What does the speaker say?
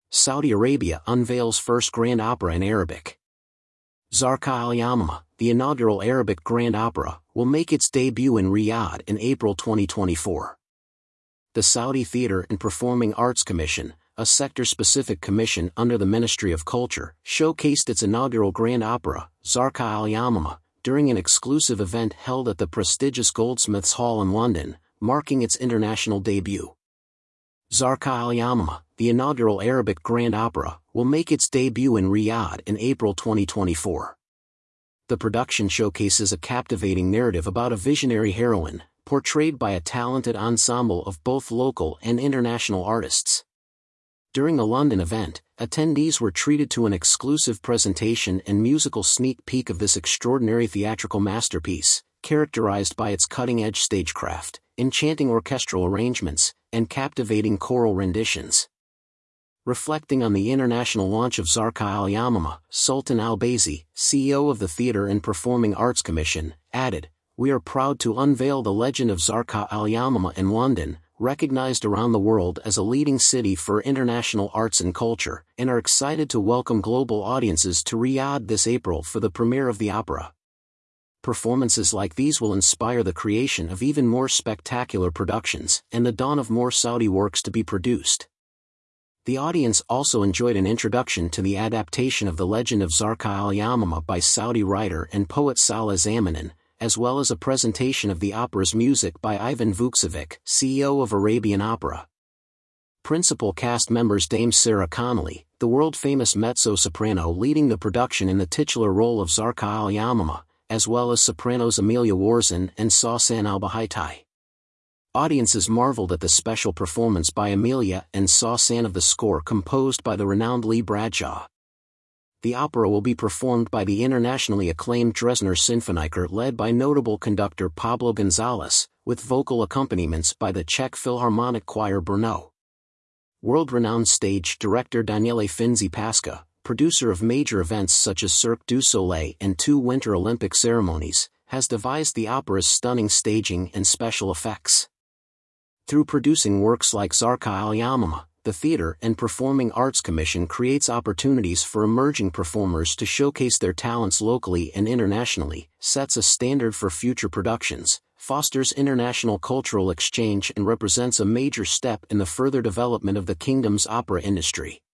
Saudi Arabia unveils first grand opera in Arabic. Zarqa Al Yamama, the inaugural Arabic grand opera, will make its debut in Riyadh in April 2024. The Saudi Theatre and Performing Arts Commission, a sector-specific commission under the Ministry of Culture, showcased its inaugural grand opera, Zarqa Al Yamama, during an exclusive event held at the prestigious Goldsmiths Hall in London, marking its international debut. Zarqa Al Yamama, the inaugural Arabic grand opera, will make its debut in Riyadh in April 2024. The production showcases a captivating narrative about a visionary heroine, portrayed by a talented ensemble of both local and international artists. During the London event, attendees were treated to an exclusive presentation and musical sneak peek of this extraordinary theatrical masterpiece, characterized by its cutting-edge stagecraft, enchanting orchestral arrangements, and captivating choral renditions. Reflecting on the international launch of Zarqa Al Yamama, Sultan Al-Baizi, CEO of the Theatre and Performing Arts Commission, added, "We are proud to unveil the legend of Zarqa Al Yamama in London, recognized around the world as a leading city for international arts and culture, and are excited to welcome global audiences to Riyadh this April for the premiere of the opera." Performances like these will inspire the creation of even more spectacular productions and the dawn of more Saudi works to be produced. The audience also enjoyed an introduction to the adaptation of the legend of Zarqa Al Yamama by Saudi writer and poet Saleh Zamanin, as well as a presentation of the opera's music by Ivan Vukcevic, CEO of Arabian Opera. Principal cast members Dame Sarah Connolly, the world-famous mezzo-soprano leading the production in the titular role of Zarqa Al Yamama, as well as sopranos Amelia Warzin and Sawsan Al-Bahaitai. Audiences marveled at the special performance by Amelia and Sawsan of the score composed by the renowned Lee Bradshaw. The opera will be performed by the internationally acclaimed Dresdner Sinfoniker led by notable conductor Pablo Gonzalez, with vocal accompaniments by the Czech Philharmonic Choir Brno. World-renowned stage director Daniele Finzi Pasca, producer of major events such as Cirque du Soleil and 2 Winter Olympic ceremonies, has devised the opera's stunning staging and special effects. Through producing works like Zarqa Al Yamama, the Theatre and Performing Arts Commission creates opportunities for emerging performers to showcase their talents locally and internationally, sets a standard for future productions, fosters international cultural exchange and represents a major step in the further development of the kingdom's opera industry.